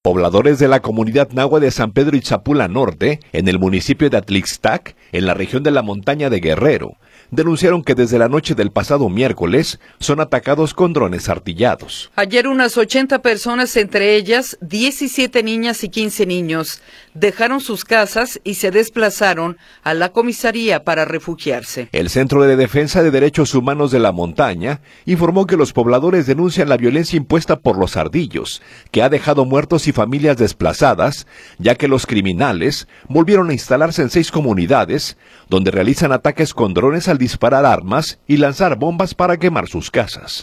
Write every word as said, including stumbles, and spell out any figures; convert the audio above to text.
Pobladores de la comunidad nahua de San Pedro Itzapula Norte, en el municipio de Atlixtac, en la región de la montaña de Guerrero, denunciaron que desde la noche del pasado miércoles son atacados con drones artillados. Ayer unas ochenta personas, entre ellas diecisiete niñas y quince niños, dejaron sus casas y se desplazaron a la comisaría para refugiarse. El Centro de Defensa de Derechos Humanos de la Montaña informó que los pobladores denuncian la violencia impuesta por los ardillos, que ha dejado muertos y familias desplazadas, ya que los criminales volvieron a instalarse en seis comunidades, donde realizan ataques con drones al disparar armas y lanzar bombas para quemar sus casas.